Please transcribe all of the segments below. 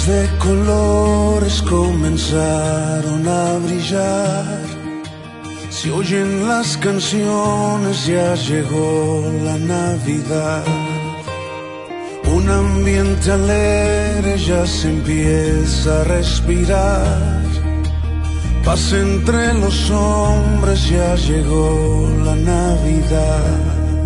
de colores comenzaron a brillar. Se oyen las canciones, ya llegó la Navidad. Un ambiente alegre ya se empieza a respirar. Paz entre los hombres, ya llegó la Navidad.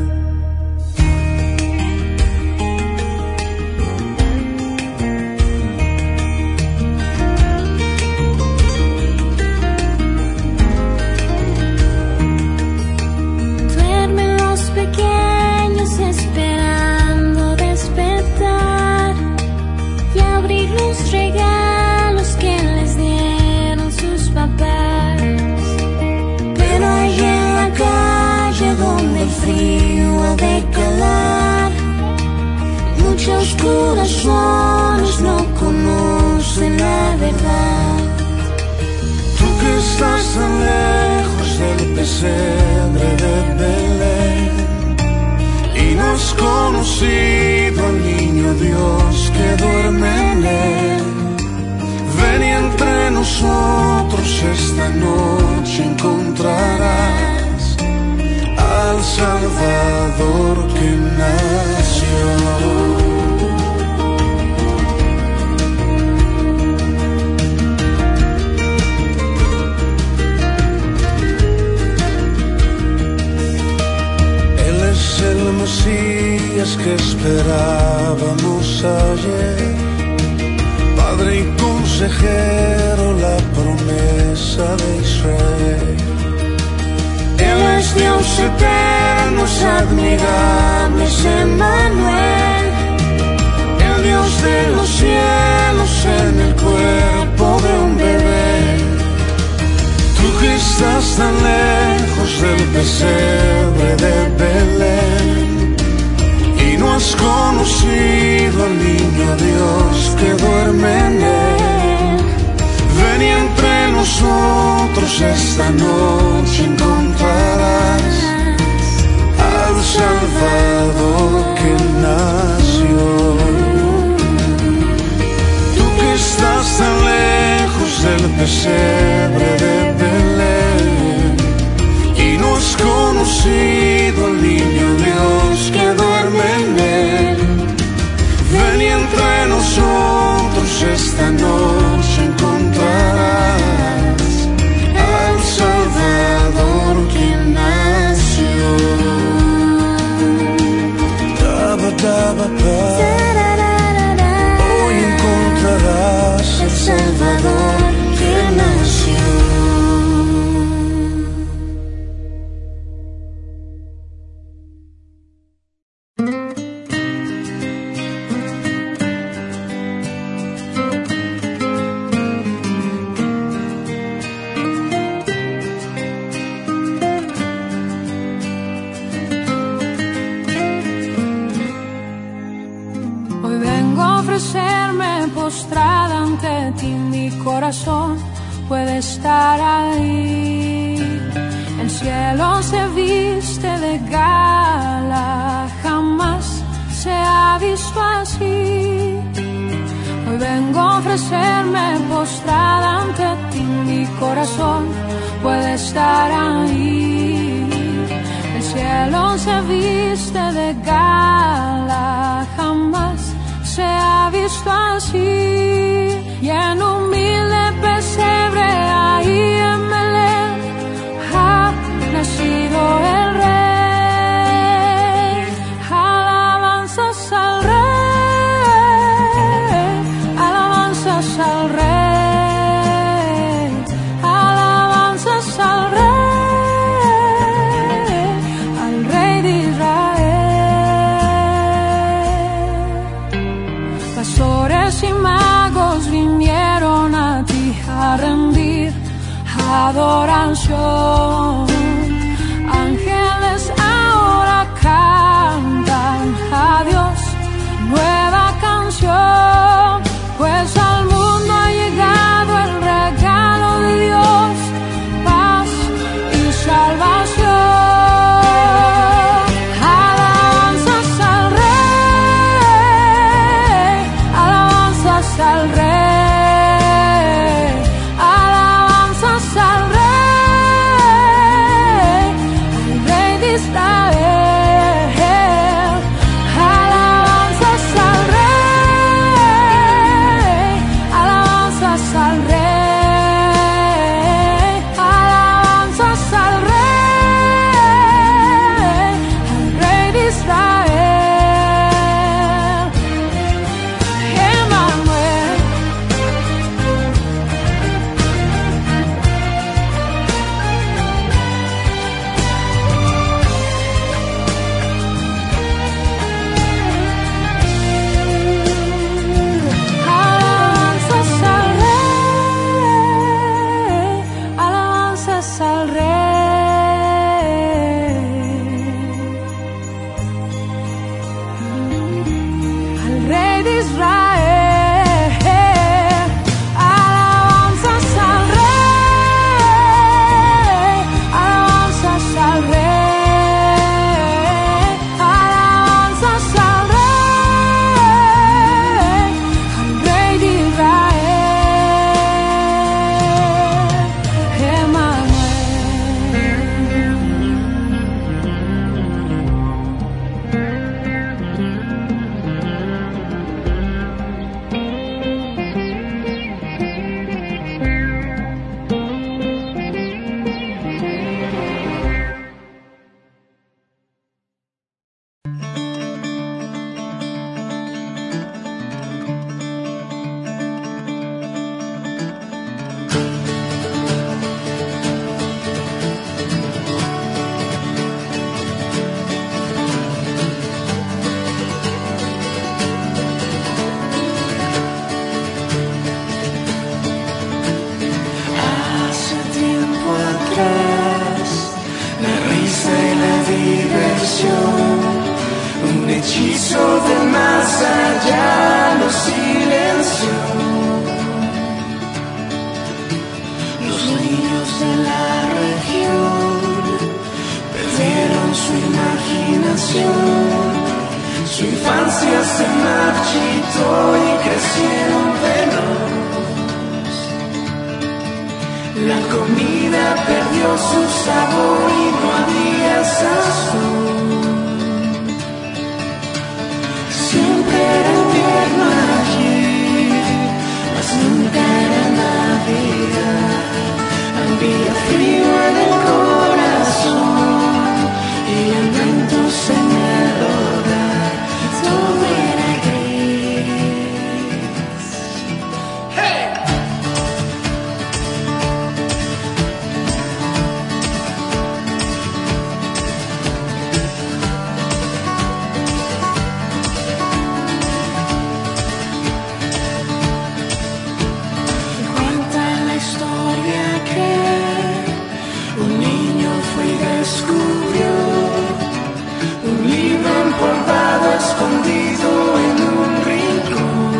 Muchos corazones no conocen la verdad. Tú que estás tan lejos del pesebre de Belén y no has conocido al niño Dios que duerme en él, ven y entre nosotros esta noche encontrarás al Salvador que nació. Él es el Mesías que esperábamos ayer, Padre y consejero, la promesa de Israel. Él es Dios eterno, es admirable, es Emmanuel, el Dios de los cielos en el cuerpo de un bebé. Tú que estás tan lejos del pesebre de Belén y no has conocido al niño Dios que duerme en él, ven y entre nosotros esta noche encontrarás al Salvador que nació. Tú que estás tan lejos del pesebre de Belén y no has conocido al niño Dios que duerme en él, ven y entre nosotros esta noche encontrarás al Salvador que nació. Hoy encontrarás al Salvador que nació. Postrada ante ti, mi corazón puede estar ahí. El cielo se viste de gala, jamás se ha visto así. Hoy vengo a ofrecerme postrada ante ti, mi corazón puede estar ahí. El cielo se viste de gala, jamás se ha visto así, y en humilde pesebre ahí en Belén ha nacido el Rey. Alabanzas al Rey, alabanzas al Rey, alabanzas al Rey de Israel. Pastores y magos vinieron a ti a rendir adoración. Ángeles ahora cantan a Dios nueva canción, pues al mundo ha llegado el regalo de Dios, paz y salvación. Alabanzas al Rey, alabanzas al Rey. de Israel. Alabanzas al Rey, alabanzas al Rey, alabanzas al Rey de Israel, un hechizo de más allá nos silenció. Los niños de la región perdieron su imaginación, su infancia se marchitó y crecieron venos. La comida perdió su sabor y no había sazón. Siempre era invierno aquí, mas nunca era Navidad. Había frío en el corazón y lamentos en el hogar. Todo era gris. ¡Hey! Escondido en un rincón,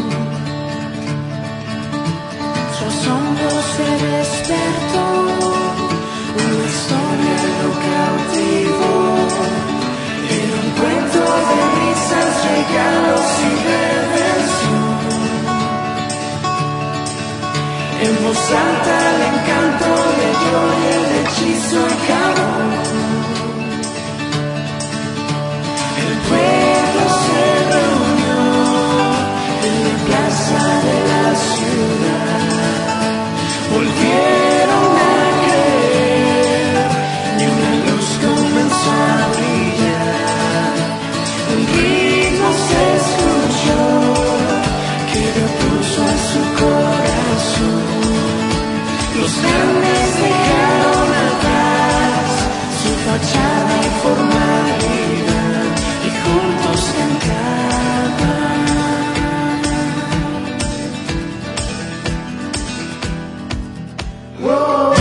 su asombro se despertó, una historia lo cautivó. Era un cuento de risas, regalos y redención. En voz alta el encanto leyó y el hechizo acabó. El pueblo se reunió en la plaza de la ciudad. Volvieron a creer y una luz comenzó a brillar. Un ritmo se escuchó que repuso a su corazón. Los grandes dejaron atrás su fachada y formalidad y juntos cantaban. Whoa.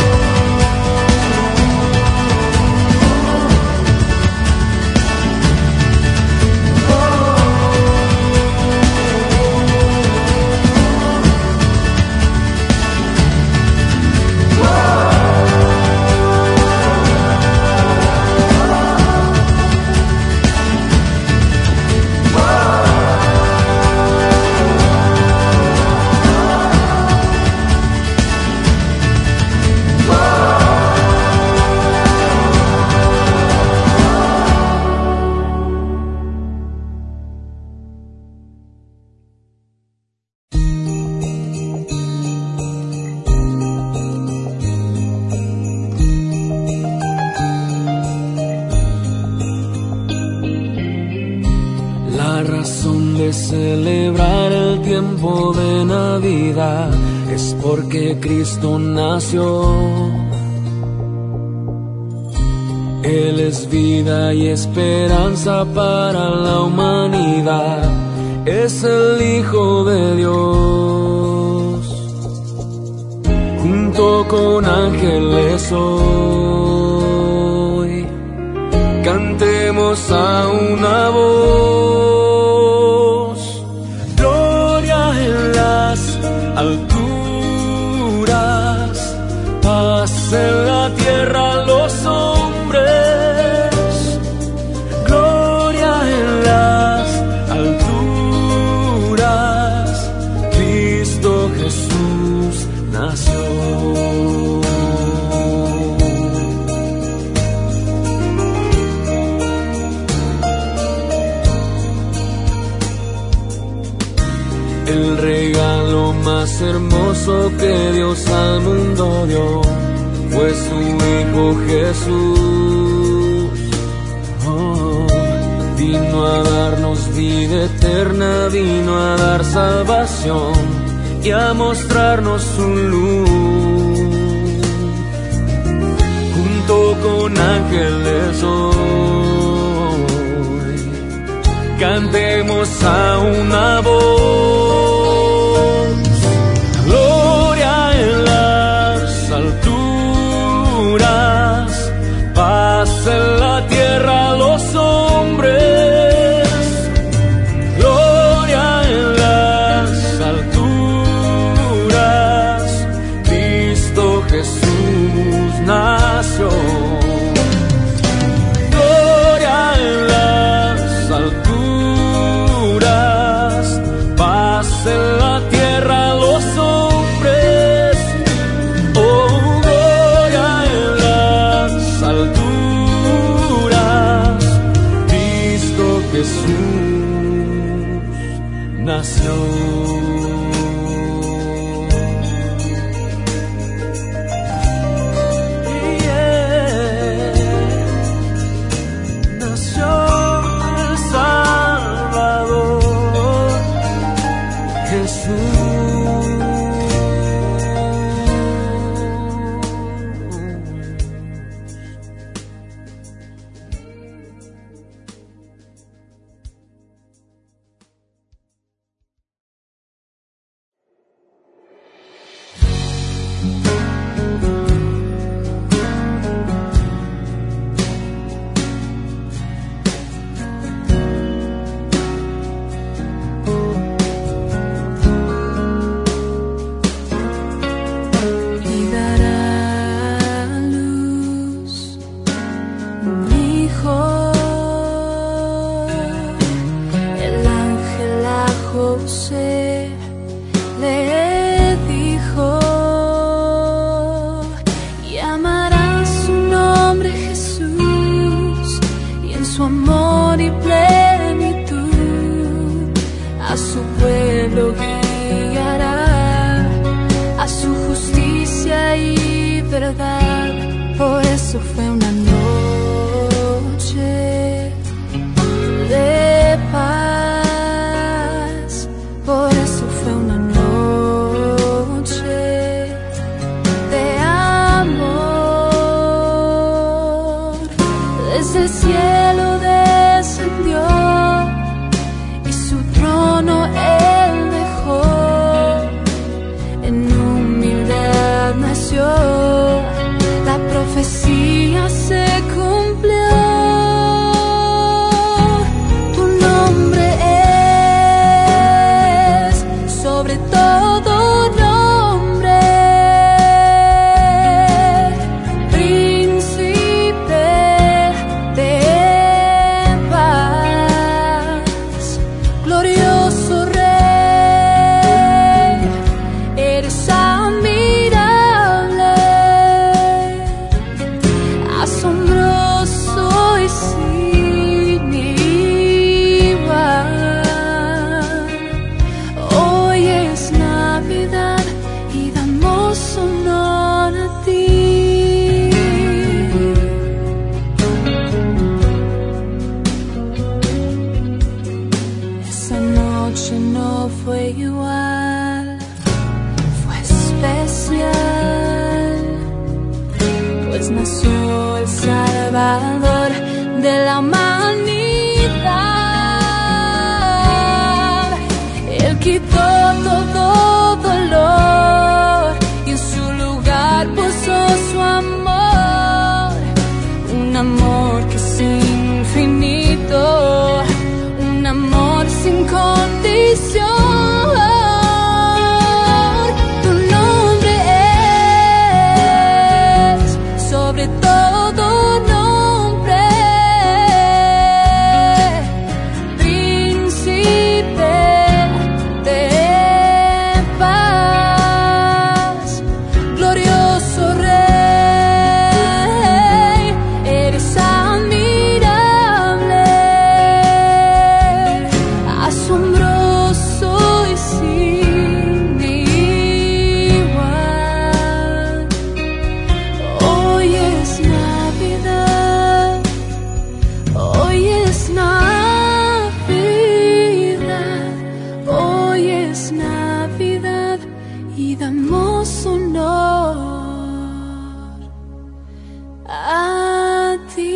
Celebrar el tiempo de Navidad es porque Cristo nació. Él es vida y esperanza para la humanidad, es el Hijo de Dios. Junto con ángeles hoy cantemos a una voz. El regalo más hermoso que Dios al mundo dio fue su Hijo Jesús. Oh, vino a darnos vida eterna, vino a dar salvación y a mostrarnos su luz. Junto con ángeles hoy cantemos a una voz: gloria en las alturas, paz en la tierra a los hombres. Gloria en las alturas, Cristo Jesús nació. Gloria en las alturas, paz en la tierra a los hombres. Oh, gloria en las alturas, Cristo Jesús nació. Príncipe de sin igual. Hoy es Navidad, hoy es Navidad, hoy es Navidad y damos honor a ti.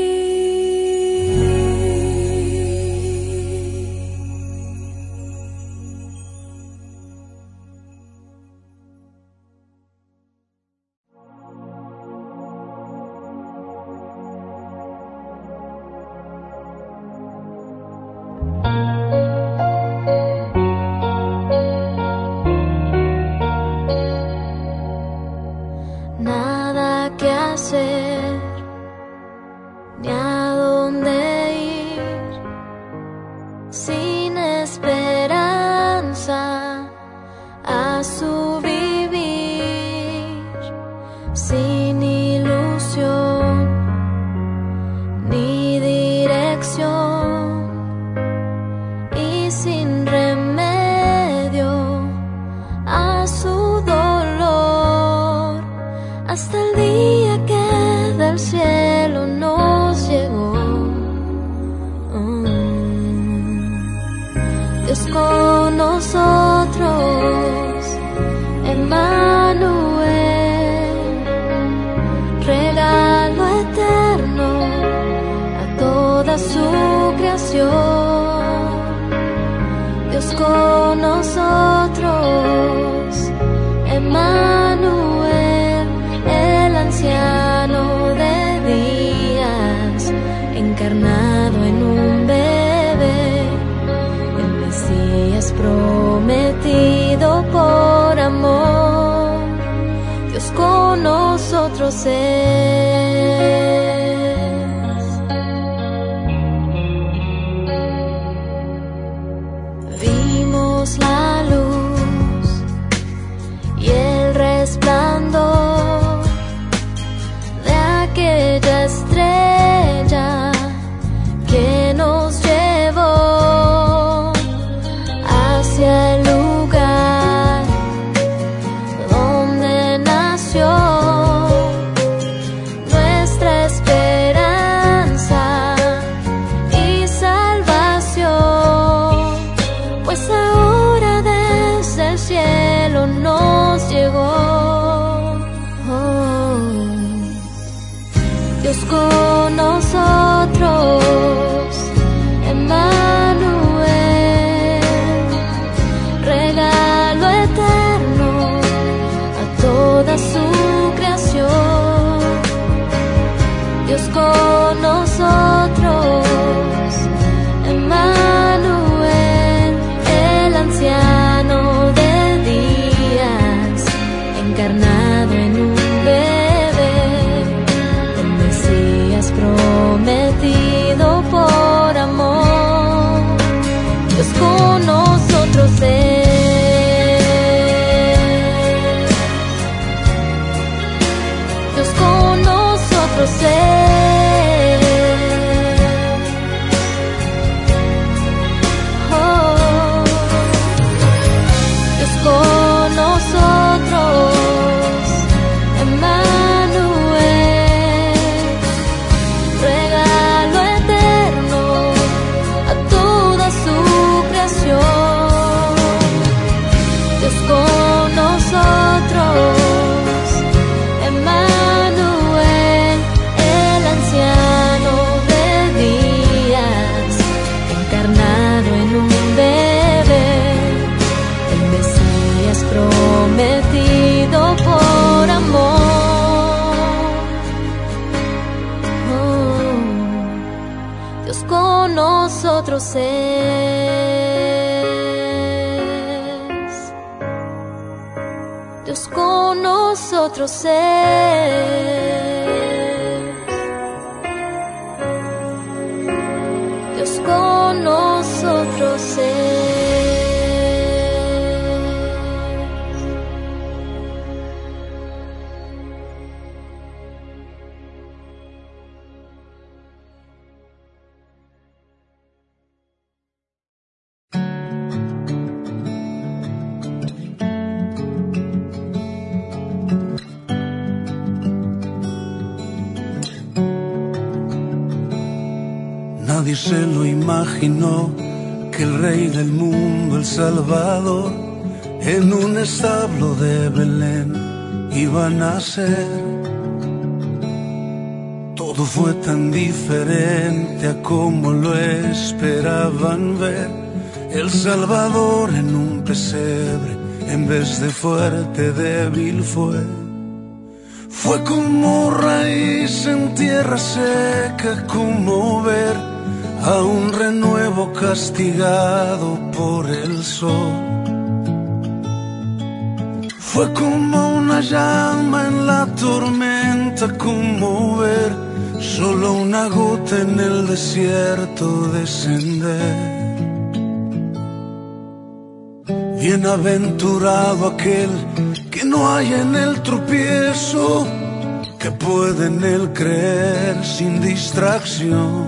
Nada que hacer, ni a dónde ir, sin esperanza a su vivir, sin ilusión ni dirección y sin remedio a su dolor, hasta el día que del cielo nos llegó. Dios con nosotros, Emmanuel, regalo eterno a toda su creación. Dios con nosotros, Emmanuel, el anciano de días, encarnado en un bebé, el Mesías prometido por amor. Dios con nosotros es. Vimos la luz y el resplandor de aquella estrella que nos llevó hacia el lugar donde nació nuestra esperanza y salvación, pues ahora desde el cielo nos llegó. Dios con nosotros, Emmanuel, regalo eterno a toda su creación. Dios con nosotros, Emmanuel, el anciano de días, encarnado en un bebé, el Mesías prometido por amor. Dios con nosotros es. Dios con nosotros es. Oh, Dios con nosotros, Emmanuel, regalo eterno a toda su creación. Dios con nosotros, Emmanuel, el anciano de días, encarnado en un bebé, el Mesías prometido por amor. Oh, Dios con nosotros es. Dios con nosotros es. Dios con nosotros es. Nadie se lo imaginó que el rey del mundo, el Salvador, en un establo de Belén iba a nacer. Todo fue tan diferente a como lo esperaban ver. El Salvador en un pesebre, en vez de fuerte, débil fue. Fue como raíz en tierra seca, como ver a un renuevo castigado por el sol. Fue como una llama en la tormenta, como ver solo una gota en el desierto descender. Bienaventurado aquel que no hay en el tropiezo, que puede en él creer sin distracción.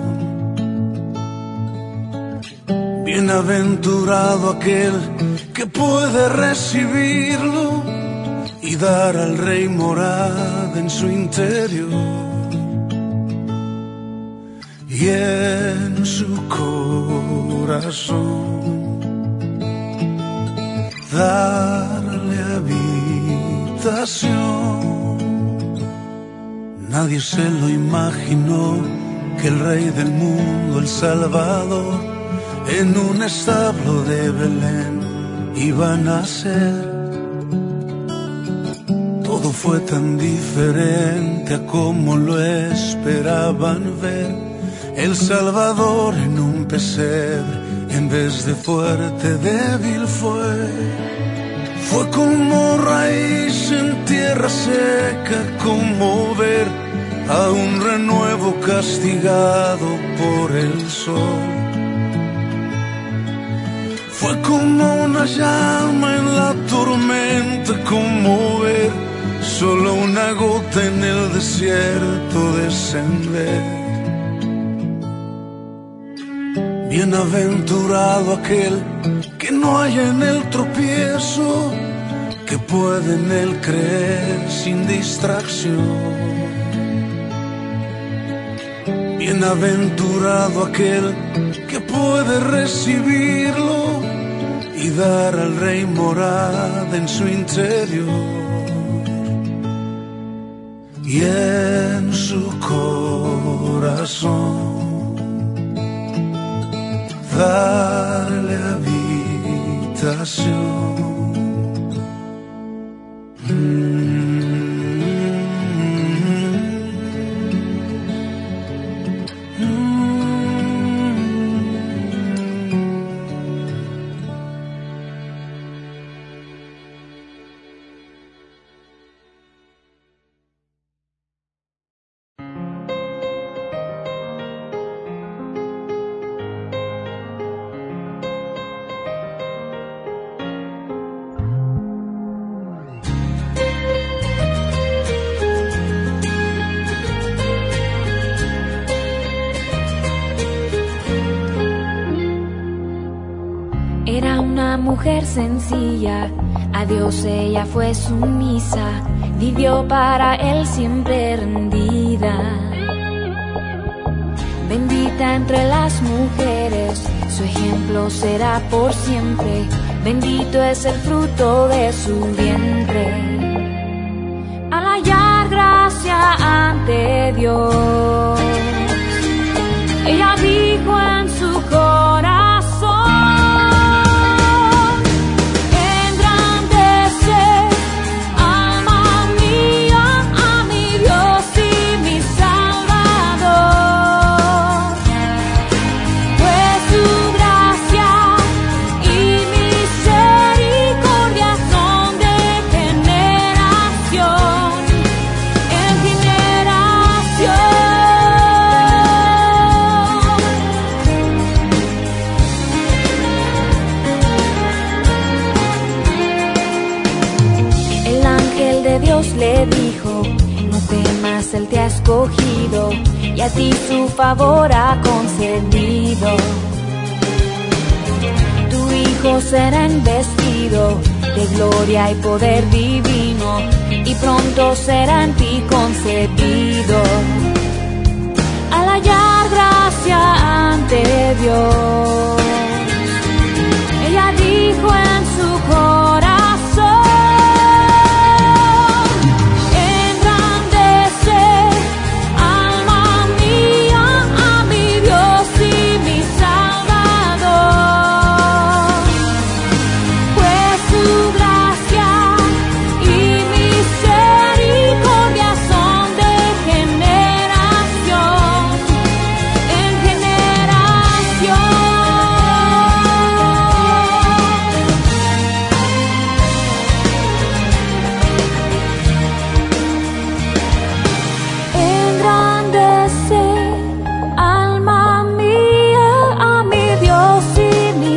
Bienaventurado aquel que puede recibirlo y dar al rey morada en su interior. Y en su corazón darle habitación. Nadie se lo imaginó que el rey del mundo, el Salvador, en un establo de Belén iba a nacer. Todo fue tan diferente a como lo esperaban ver. El Salvador en un pesebre, en vez de fuerte, débil fue. Fue como raíz en tierra seca, como ver a un renuevo castigado por el sol. Fue como una llama en la tormenta, como ver solo una gota en el desierto descender. Bienaventurado aquel que no haya en él tropiezo, que puede en él creer sin distracción. Bienaventurado aquel que puede recibirlo y dar al rey morada en su interior. Y en su corazón darle habitación. Mujer sencilla, a Dios ella fue sumisa, vivió para él siempre rendida. Bendita entre las mujeres, su ejemplo será por siempre, bendito es el fruto de su vientre. Al hallar gracia ante Dios, ella dijo en su corazón: le dijo: no temas, él te ha escogido y a ti su favor ha concedido. Tu hijo será investido de gloria y poder divino, y pronto será en ti concebido. Al hallar gracia ante Dios. Ella dijo en su corazón: engrandece, alma mía, a mi Dios y mi Salvador, pues su gracia y misericordia son de generación en generación. Engrandece, alma mía, a mi Dios y mi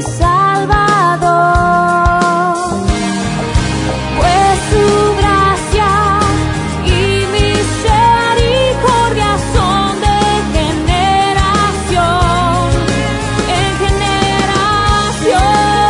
Salvador, pues su gracia y misericordia son de generación en generación.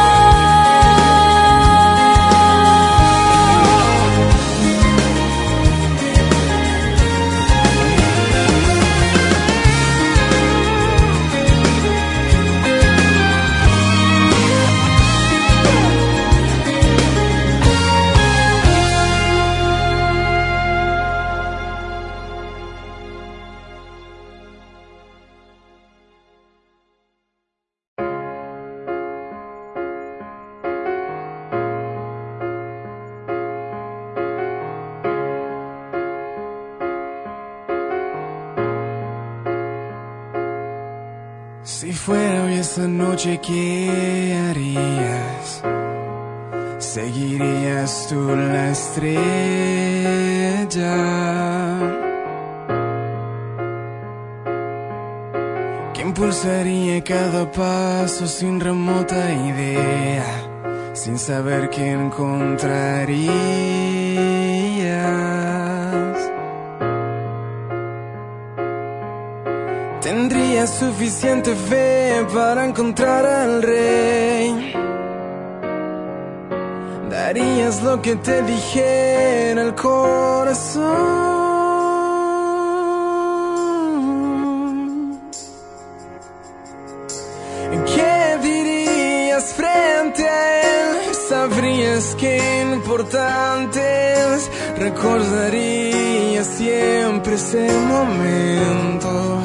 Si fuera hoy esta noche, ¿qué harías? ¿Seguirías tú la estrella que impulsaría cada paso sin remota idea, sin saber qué encontrarías? ¿Tendrías suficiente fe para encontrar al Rey? ¿Darías lo que te dijera el corazón? ¿Qué dirías frente a Él? ¿Sabrías qué importante es? ¿Recordarías siempre ese momento?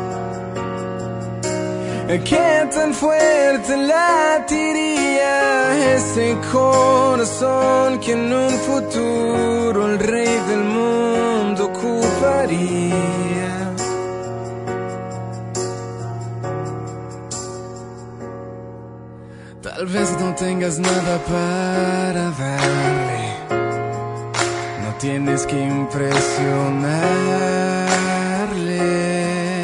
¿Qué tan fuerte latiría ese corazón que en un futuro el Rey del mundo ocuparía? Tal vez no tengas nada para darle, no tienes que impresionarle.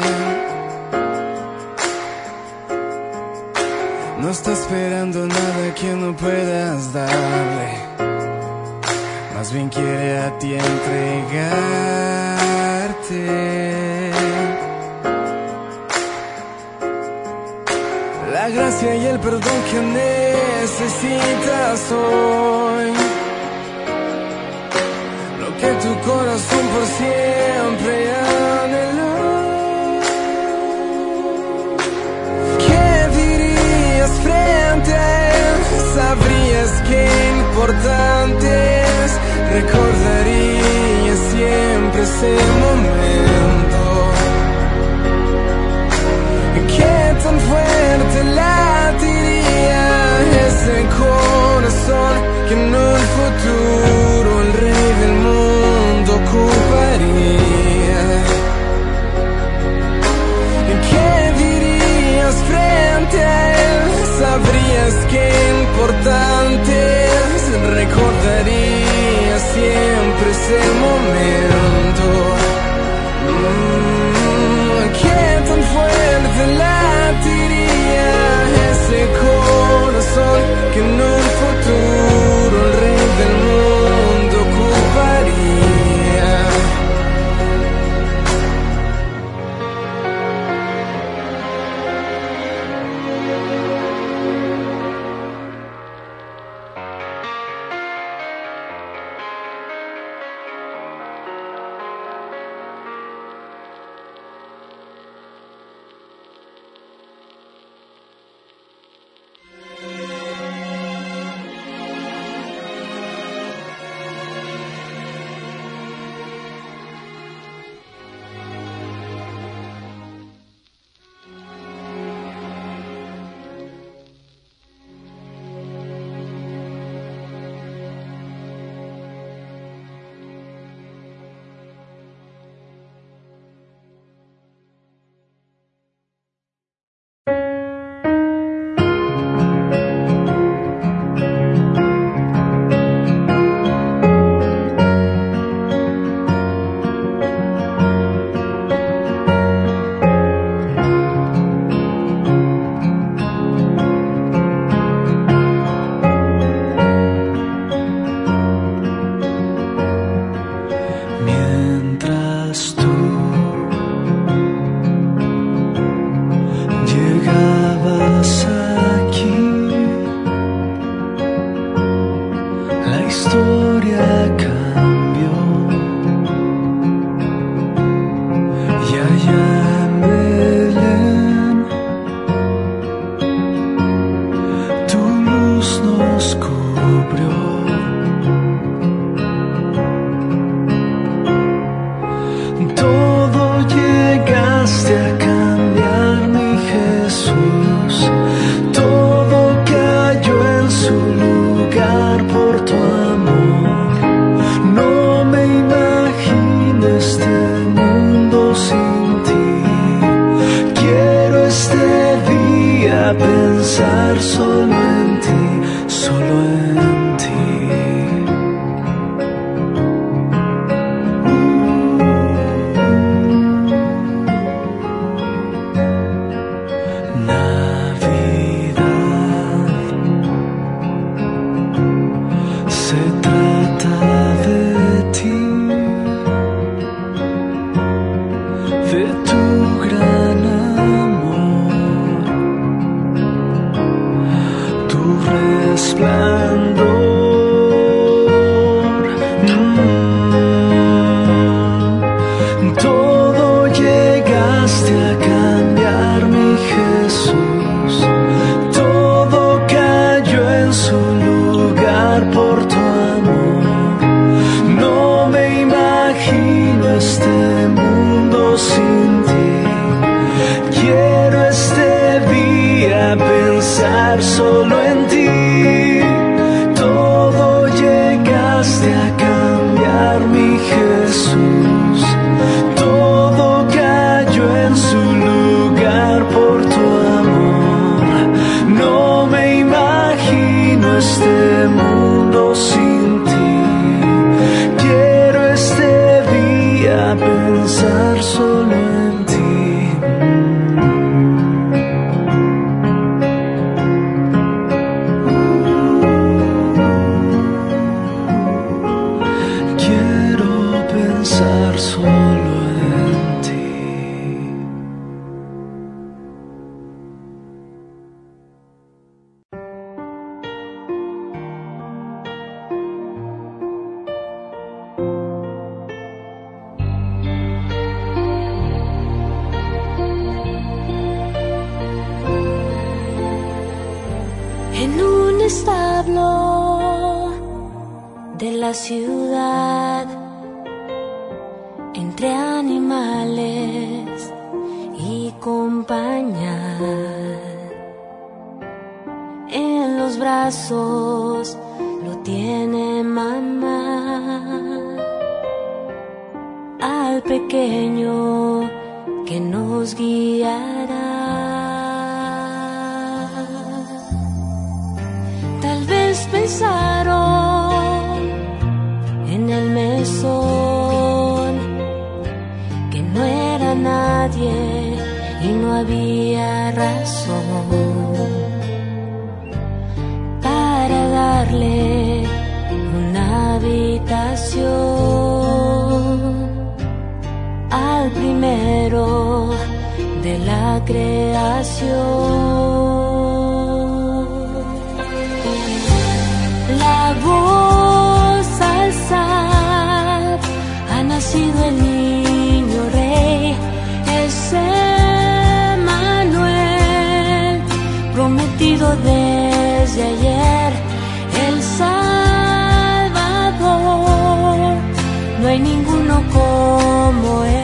No está esperando nada que no puedas darle, más bien quiere a ti entregarte la gracia y el perdón que necesitas hoy, lo que tu corazón por siempre anheló. Frente a Él, sabrías qué importante es, recordarías siempre ese momento. ¿Qué tan fuerte latiría ese corazón que en un futuro el Rey del mundo ocuparía? ¿Qué dirías frente a Él? Sabrías qué importante es, recordarías siempre ese momento. ¿Qué tan fuerte latiría ese corazón que en un futuro el Rey del mundo ocuparía? historia cambió y allá en Belén tu luz nos cubrió. Todo llegaste a cambiar, mi Jesús. Todo cayó en su lugar por tu amor. No me imagino este mundo sin ti. Quiero este día pensar solo en ti, solo en ti. Todo llegaste a cambiar, mi Jesús. Todo cayó en su lugar por tu amor. No me imagino este mundo sin ti. Quiero este día pensar solo en ti. Todo llegaste a cambiar, mi Jesús. Todo cayó en su lugar por tu amor. No me imagino este mundo sin ti. Quiero este día pensar solo en ti. Pensar solo en ti. En un establo de la ciudad, entre animales y compañía, en los brazos lo tiene mamá, al pequeño que nos guiará. Tal vez pensaron en el mesón que no era nadie y no había razón para darle una habitación al primero de la creación. La voz alzar, ha nacido el niño rey, es Emmanuel, prometido desde ayer, el Salvador, no hay ninguno como él.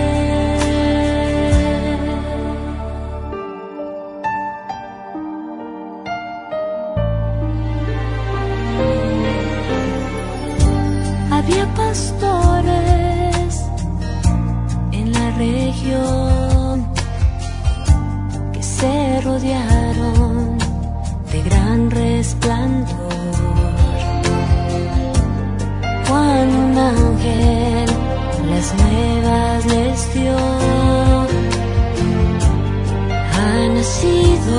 Había pastores en la región que se rodearon de gran resplandor. Cuando un ángel las nuevas les dio, ha nacido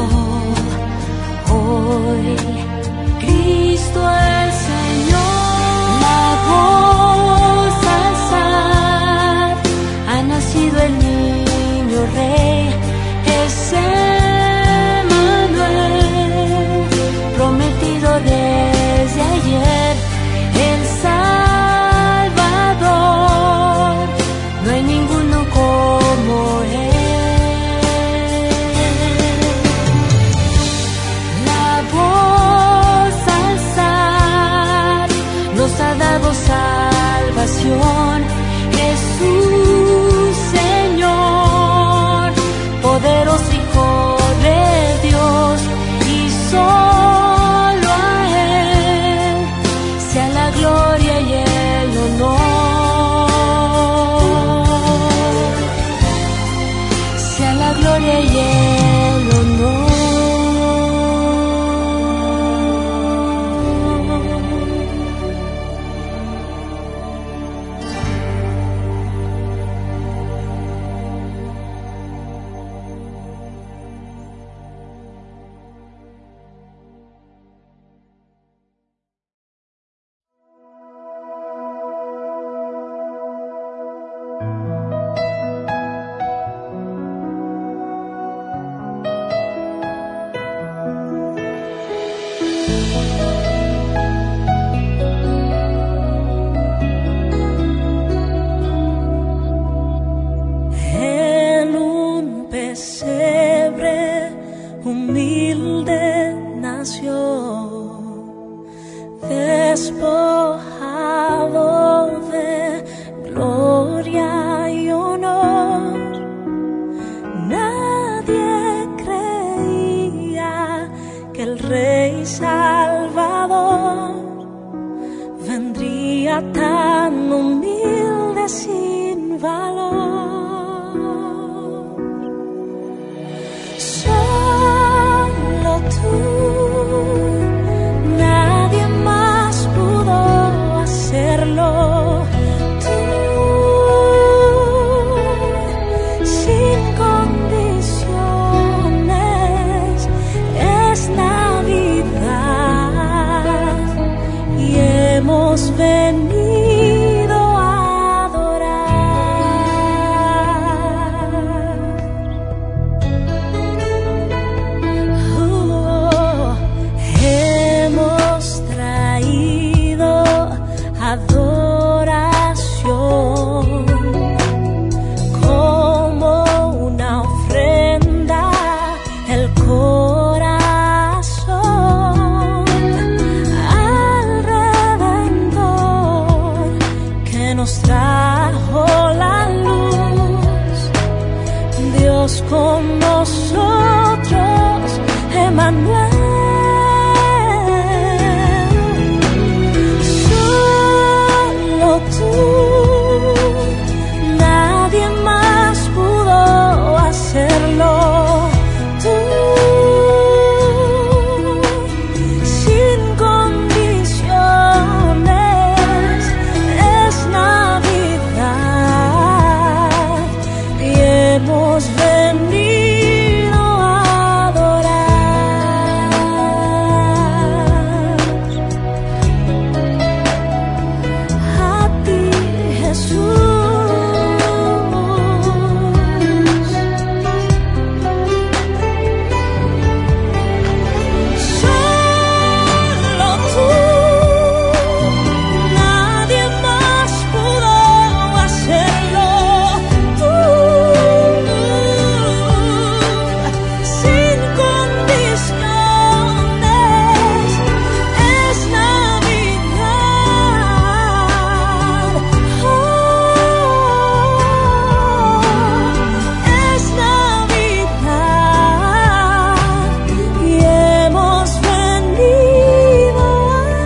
hoy Cristo el Señor. La voz alzar, ha nacido el niño rey, es Emmanuel, prometido desde ayer, despojado de gloria y honor. Nadie creía que el Rey Salvador vendría tan humilde sin valor. Solo tú, nadie más pudo hacerlo. Tú, sin condiciones, es Navidad y hemos venido a adorar. Hemos traído adoración como una ofrenda, el corazón al Redentor que nos trajo la luz. Dios con nosotros, Emmanuel. Solo tú, nadie más pudo hacerlo. Tú, sin condiciones, es Navidad y hemos venido a adorar a ti, Jesús. Solo tú, nadie más pudo hacerlo. Tú, sin condiciones, es Navidad. Es Navidad y hemos venido a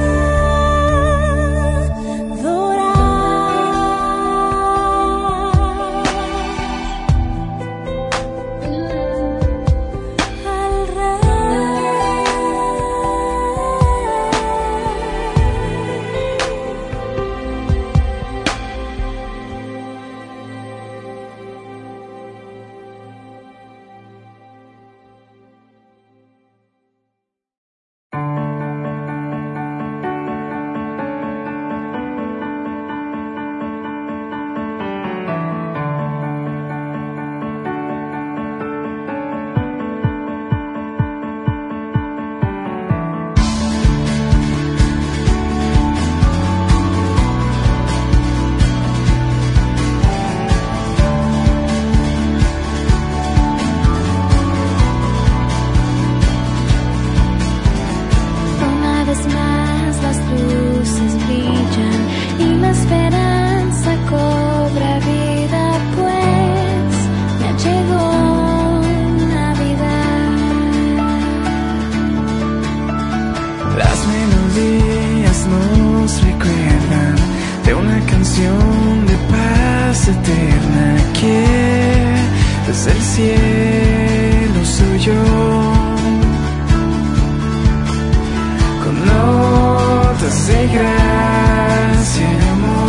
una vez más las luces brillan y la esperanza cobra vida, pues ya llegó Navidad. Las melodías nos recuerdan de una canción de paz eterna que desde el cielo soy yo, con notas de gracia y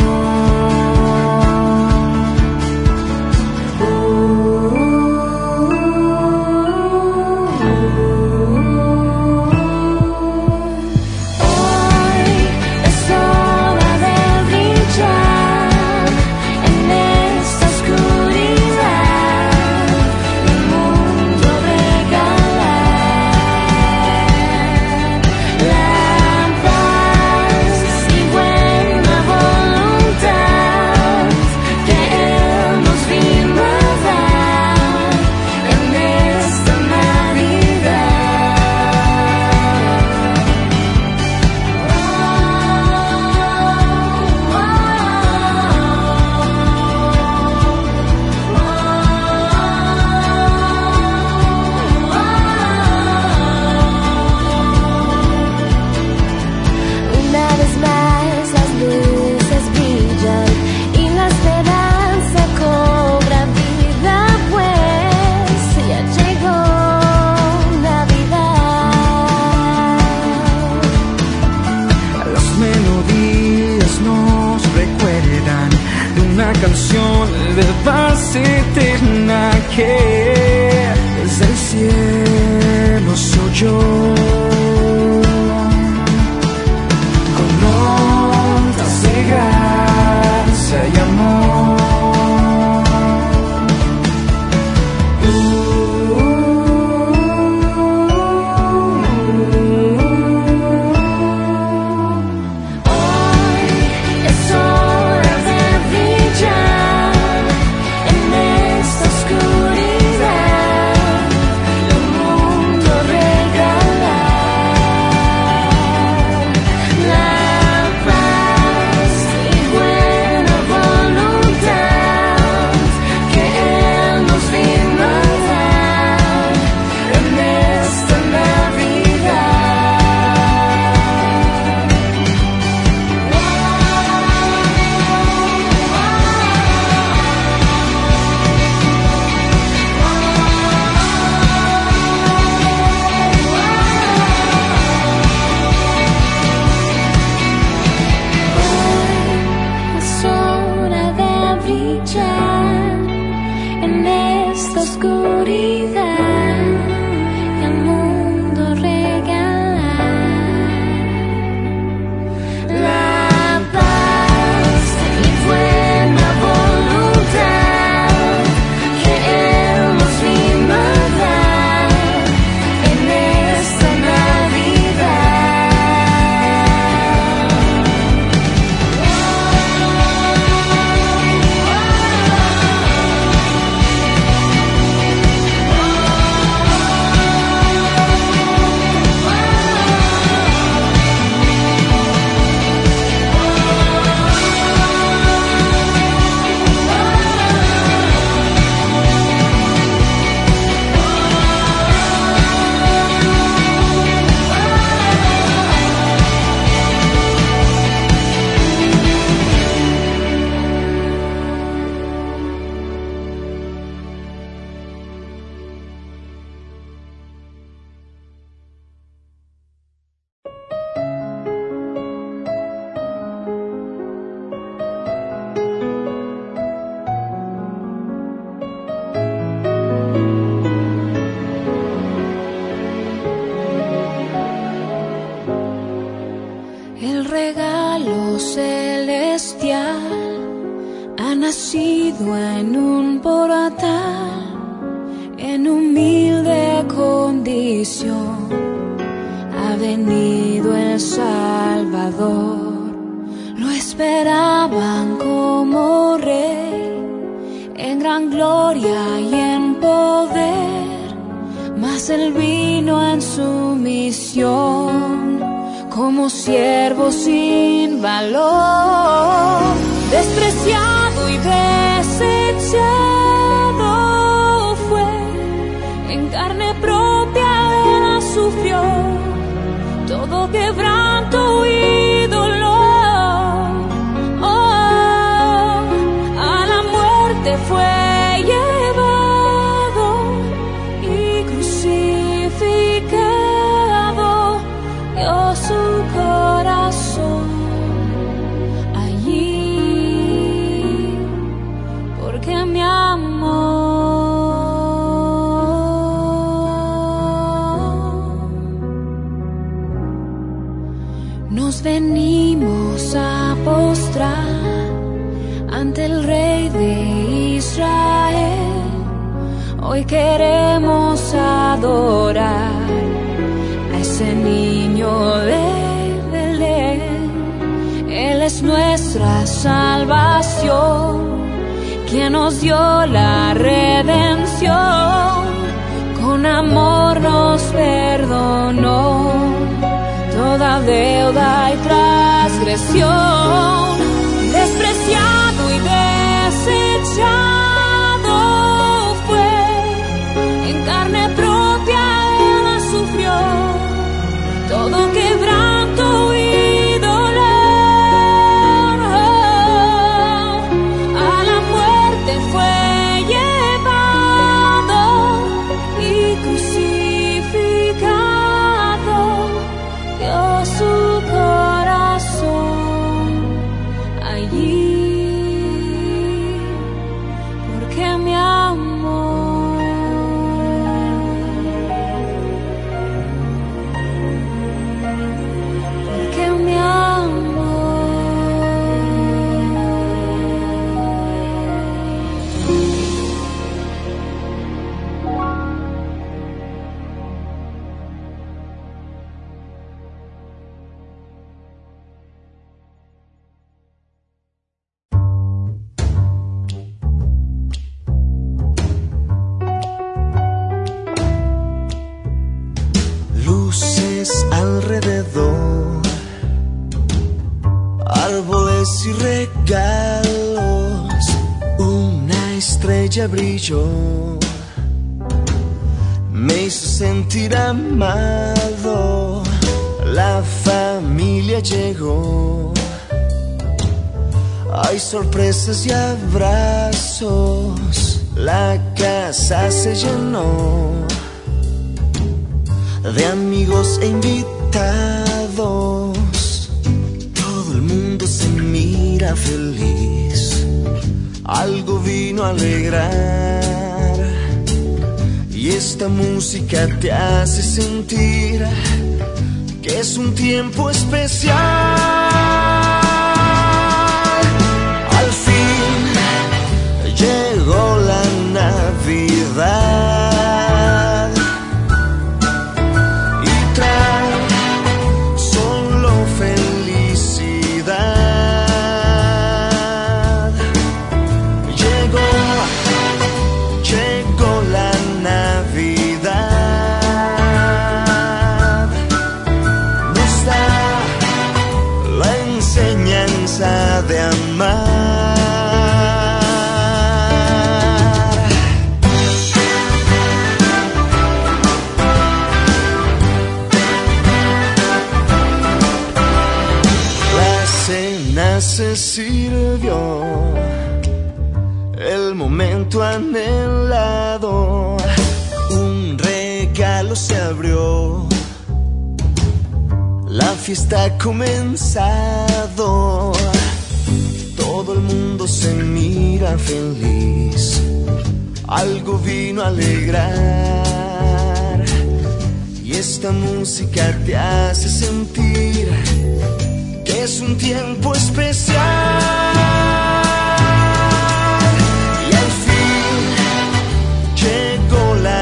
Hoy es hora de brillar en esta oscuridad. El mundo regala de paz eterna que desde el cielo soy yo. Con notas de gracia y amor. En un portal, en humilde condición, ha venido el Salvador. Lo esperaban como rey, en gran gloria y en poder, mas él vino en sumisión, como siervo sin valor, despreciado y desechado fue, en carne propia él sufrió todo quebranto y dolor. Oh, a la muerte fue llevado y crucificado, dio su corazón que me amó. Nos venimos a postrar ante el Rey de Israel. Hoy queremos adorar a ese niño de Belén. Él es nuestra salvación, quien nos dio la redención, con amor nos perdonó toda deuda y transgresión, despreciado y desechado fue, en carne propia él sufrió todo quebranto y fue llevado y crucificado, dio su corazón árboles y regalos, una estrella brilló, me hizo sentir amado, la familia llegó, hay sorpresas y abrazos, la casa se llenó de amigos e invitados, todo el mundo se mira feliz, algo vino a alegrar, y esta música te hace sentir que es un tiempo especial. Al fin llegó la Navidad y trae solo felicidad. Llegó la Navidad, nos da la enseñanza de amar. Se sirvió, el momento anhelado, un regalo se abrió, la fiesta ha comenzado, todo el mundo se mira feliz, algo vino a alegrar, y esta música te hace sentir que es un tiempo especial. Y al fin llegó la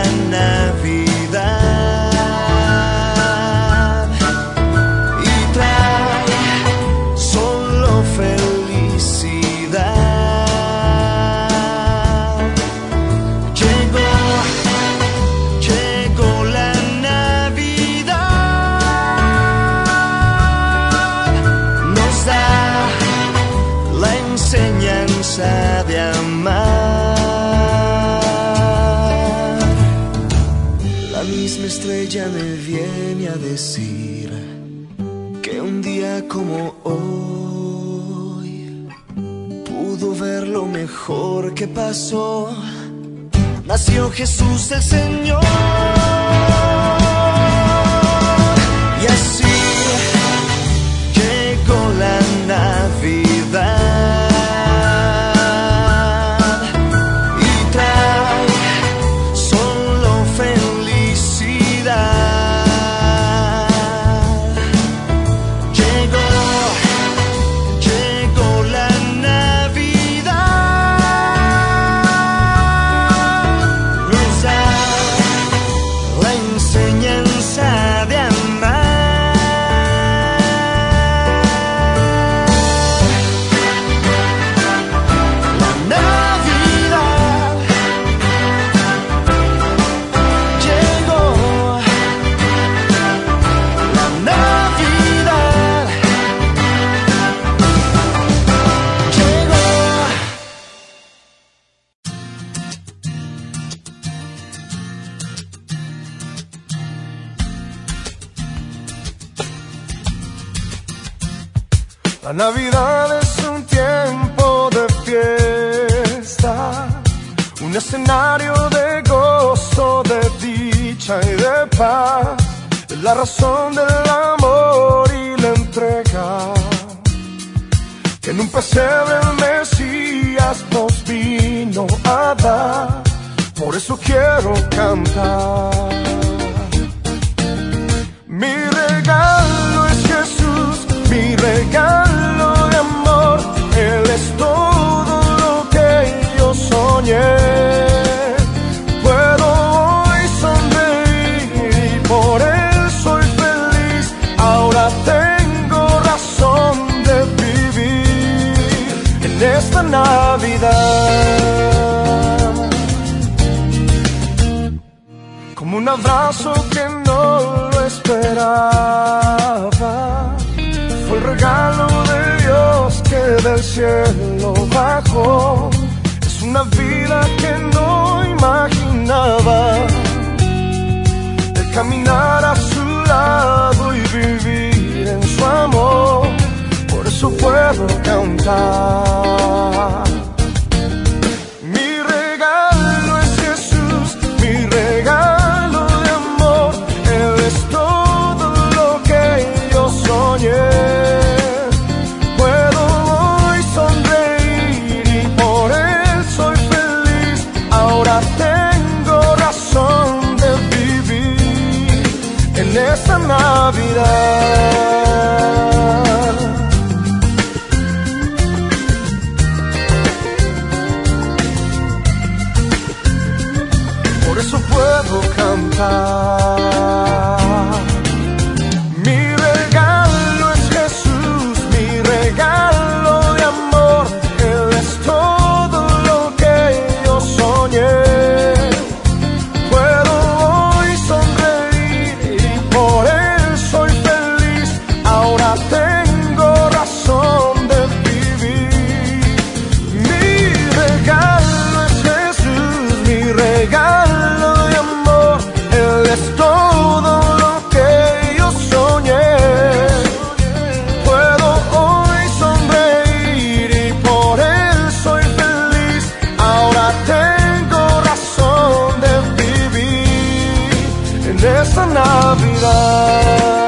Navidad y trae solo felicidad. Llegó la enseñanza de amar. La misma estrella me viene a decir que un día como hoy pudo ver lo mejor que pasó. Nació Jesús el Señor, y así llegó la Navidad. La Navidad es un tiempo de fiesta, un escenario de gozo, de dicha y de paz. Es la razón del amor y la entrega, que en un pesebre el Mesías nos vino a dar. Por eso quiero cantar. Mi regalo es Jesús, mi regalo de amor, Él es todo lo que yo soñé. Puedo hoy sonreír y por Él soy feliz. Ahora tengo razón de vivir en esta Navidad. Como un abrazo que no lo esperaba, fue el regalo de Dios del cielo bajó. Es una vida que no imaginaba, el caminar a su lado y vivir en su amor. Por eso puedo cantar. Mi regalo es Jesús, mi regalo de amor. Él es todo lo que yo soñé. Puedo hoy sonreír y por él soy feliz. Ahora tengo razón de vivir en esta Navidad. Por eso puedo cantar. Mi regalo es Jesús, mi regalo de amor. Él es todo lo que yo soñé. Puedo hoy sonreír y por él soy feliz. Ahora tengo razón de vivir. Mi regalo es Jesús, mi regalo de amor. Él es todo lo que yo soñé. Puedo hoy sonreír y por él soy feliz. Ahora tengo razón de vivir en esta Navidad.